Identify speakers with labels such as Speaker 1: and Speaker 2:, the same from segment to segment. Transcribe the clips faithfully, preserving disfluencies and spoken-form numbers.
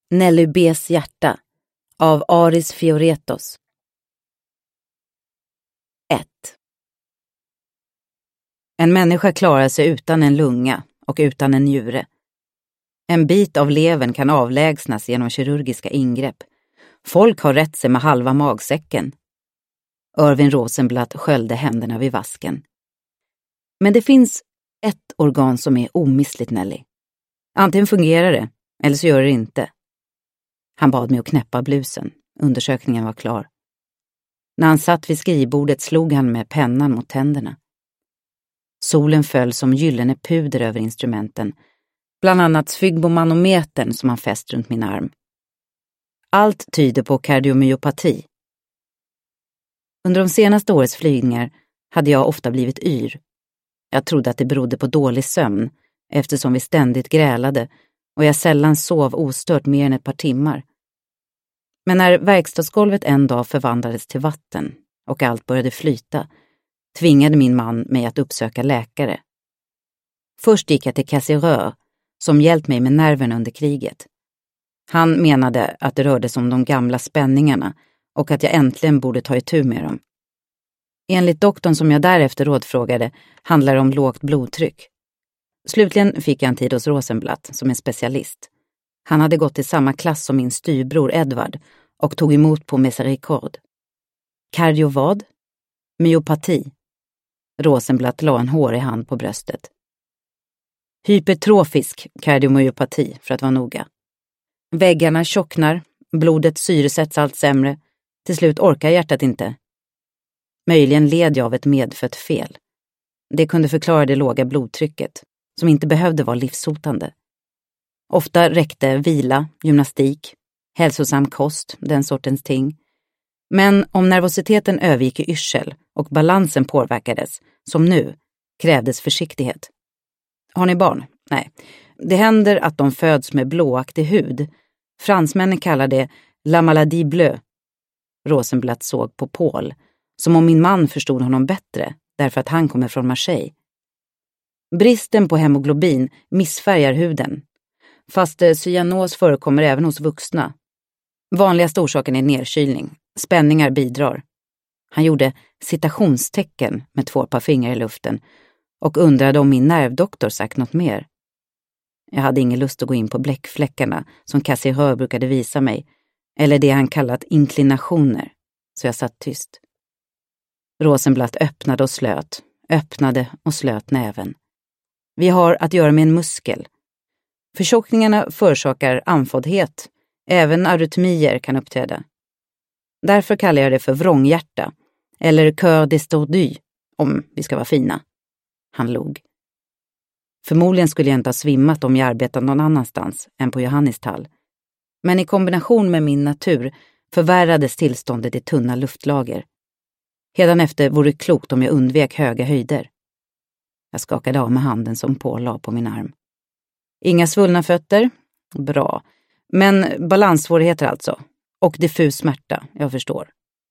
Speaker 1: Nelly B's hjärta av Aris Fioretos. ett. En människa klarar sig utan en lunga och utan en njure. En bit av levern kan avlägsnas genom kirurgiska ingrepp. Folk har rätt sig med halva magsäcken. Irving Rosenblatt sköljde händerna vid vasken. Men det finns ett organ som är omissligt, Nelly. Antingen fungerar det, eller så gör det inte. Han bad mig att knäppa blusen. Undersökningen var klar. När han satt vid skrivbordet slog han med pennan mot tänderna. Solen föll som gyllene puder över instrumenten, bland annat sfygmomanometern som han fäst runt min arm. Allt tyder på kardiomyopati. Under de senaste årets flygningar hade jag ofta blivit yr. Jag trodde att det berodde på dålig sömn, eftersom vi ständigt grälade och jag sällan sov ostört mer än ett par timmar. Men när verkstadsgolvet en dag förvandlades till vatten och allt började flyta, tvingade min man mig att uppsöka läkare. Först gick jag till kassirör, som hjälpt mig med nerverna under kriget. Han menade att det rörde sig om de gamla spänningarna och att jag äntligen borde ta itu med dem. Enligt doktorn som jag därefter rådfrågade handlar det om lågt blodtryck. Slutligen fick jag en tid hos Rosenblatt som är specialist. Han hade gått i samma klass som min styrbror Edvard och tog emot på Misericorde. Kardio vad? Myopati. Rosenblatt la en hårig hand på bröstet. Hypertrofisk kardiomyopati, för att vara noga. Väggarna tjocknar, blodet syresätts allt sämre. Till slut orkar hjärtat inte. Möjligen led jag av ett medfött fel. Det kunde förklara det låga blodtrycket, som inte behövde vara livshotande. Ofta räckte vila, gymnastik, hälsosam kost, den sortens ting. Men om nervositeten övergick i yrsel och balansen påverkades, som nu, krävdes försiktighet. Har ni barn? Nej. Det händer att de föds med blåaktig hud. Fransmännen kallar det la maladie bleue. Rosenblatt såg på Paul, som om min man förstod honom bättre, därför att han kommer från Marseille. Bristen på hemoglobin missfärgar huden, fast cyanos förekommer även hos vuxna. Vanligaste orsaken är nedkylning. Spänningar bidrar. Han gjorde citationstecken med två par fingrar i luften och undrade om min nervdoktor sagt något mer. Jag hade ingen lust att gå in på bläckfläckarna som kassirör brukade visa mig, eller det han kallat inklinationer, så jag satt tyst. Rosenblatt öppnade och slöt, öppnade och slöt näven. Vi har att göra med en muskel. Förtjockningarna förorsakar andfåddhet. Även arytmier kan uppträda. Därför kallar jag det för vrånghjärta, eller cœur distordu, om vi ska vara fina. Han log. Förmodligen skulle jag inte ha svimmat om jag arbetade någon annanstans än på Johannistall. Men i kombination med min natur förvärrades tillståndet i tunna luftlager. Hädanefter vore det klokt om jag undvek höga höjder. Jag skakade av med handen som Paul la på min arm. Inga svullna fötter? Bra. Men balanssvårigheter alltså. Och diffus smärta, jag förstår.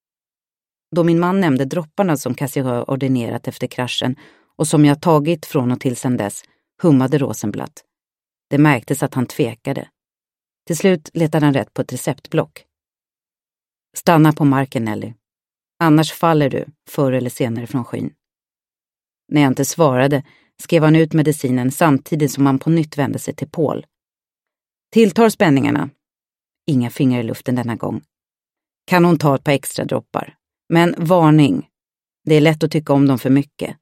Speaker 1: Då min man nämnde dropparna som kassirör ordinerat efter kraschen och som jag tagit från och till sedan dess, hummade Rosenblatt. Det märktes att han tvekade. Till slut letade han rätt på ett receptblock. Stanna på marken, Nelly. Annars faller du, förr eller senare från skyn. När jag inte svarade skrev han ut medicinen samtidigt som han på nytt vände sig till Paul. Tilltar spänningarna. Inga fingrar i luften denna gång. Kan hon ta ett par extra droppar. Men varning. Det är lätt att tycka om dem för mycket.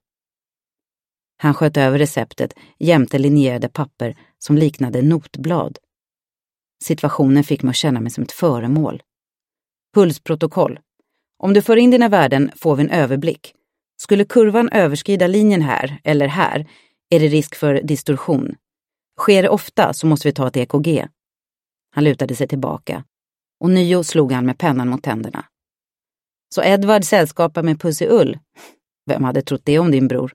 Speaker 1: Han sköt över receptet jämte linjerade papper som liknade notblad. Situationen fick mig att känna mig som ett föremål. Pulsprotokoll. Om du för in dina värden får vi en överblick. Skulle kurvan överskrida linjen här eller här är det risk för distorsion. Sker det ofta så måste vi ta ett E K G. Han lutade sig tillbaka och nio slog han med pennan mot tänderna. Så Edvard sällskapar med Pussy Ull. Vem hade trott det om din bror?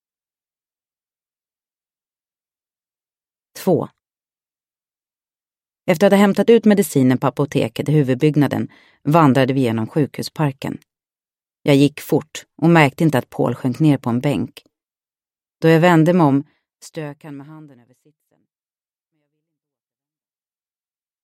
Speaker 1: två. Efter att ha hämtat ut medicinen på apoteket i huvudbyggnaden vandrade vi genom sjukhusparken. Jag gick fort och märkte inte att Paul sjönk ner på en bänk. Då jag vände mig om stök han med handen över sitt